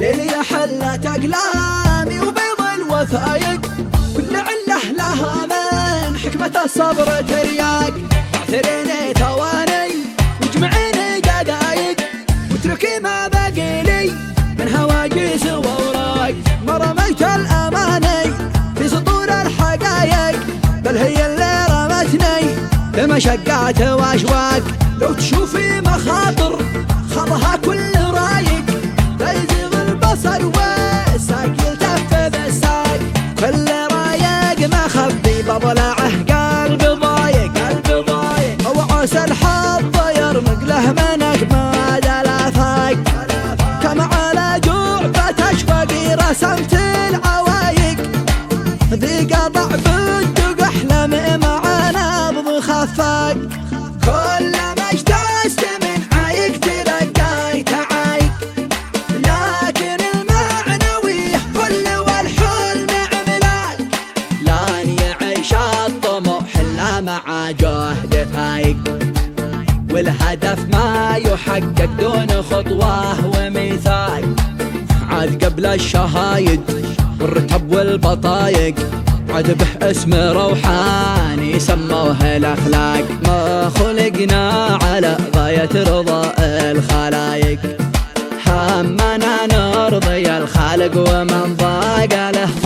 ليلي حلت أقلامي وبيض الوثايق، كل عله لها من حكمة الصبر ترياق. اعتريني ثواني واجمعيني دقايق، واتركي ما بقي لي من هواجس وأوراق. ما رميت الأماني في سطور الحقايق، بل هي اللي رمتني بمشقات وأشواق. لو تشوفي مخاطر خضها كل رايق، تيزغ البصر والساق يلتف بالساق. كل رايق ما خبي بضلعه قلبي ضايق، قلبي ضايق. وعسى الحظ يرمق له من أكماد الآفاق. كما على جوع فتشفقي رسمت العوايق، ذي قطع بدق أحلم معنا بخفاق. كل ما اجتزت من عايق تلقاي تعايق، لكن المعنوي كل والحلم عملاق. لن يعيش الطموح إلا مع جهد فايق، والهدف ما يحقق دون خطوة وميثاق. عاد قبل الشهايد والرتب والبطايق، عاد به اسم روحاني سموه الأخلاق. ما خلقنا على غاية رضا الخلايق، همنا نرضي الخالق ومن ضاق له